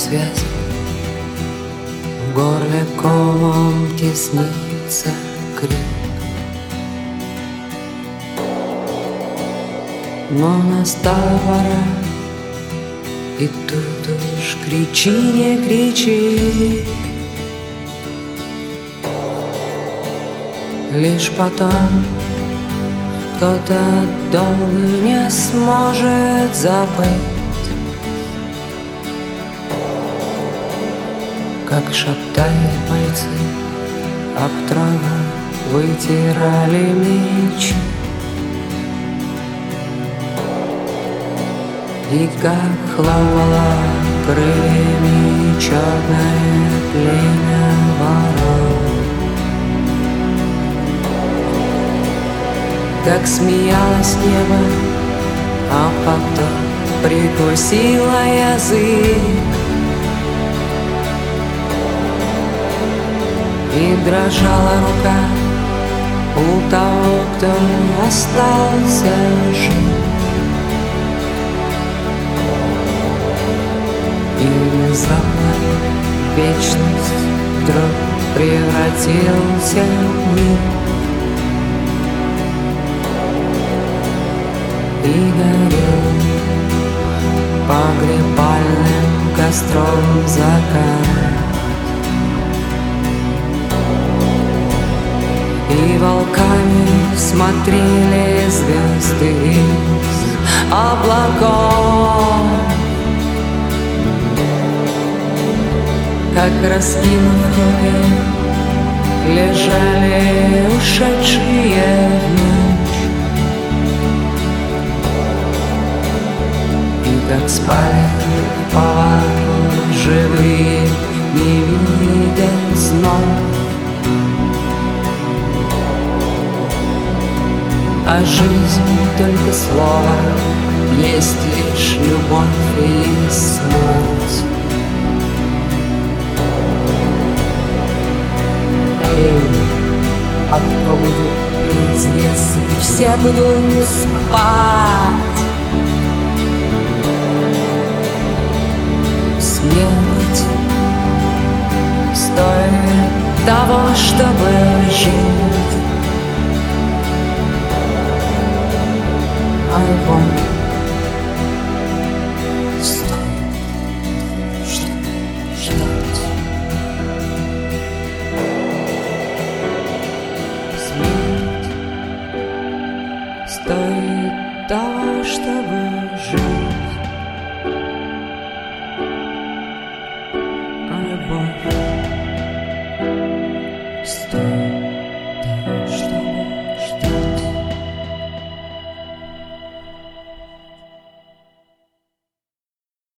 связь, в горле комом теснится крик. Но настала пора, и тут уж кричи, не кричи. Лишь потом кто-то долго не сможет забыть, как шептали бойцы, об траву вытирали мечи. И как хлопало крыльями черное племя ворон, как смеялось небо, а потом прикусила язык. И дрожала рука у того, кто остался жив. И внезапно вечность вдруг превратился в миг. И горел погребальным костром закат. И волками смотрели звезды из облаков, как раскинув руки лежали ушедшие в ночь. И как спали в повалку живые, не видят снов. А жизнь только слово, есть лишь любовь и смерть. А кто будет петь, если все будут спать? Смерть стоит того, чтобы жить. Альбом стоит ждать. Смерть стоит того, чтобы жить. А любовь стоит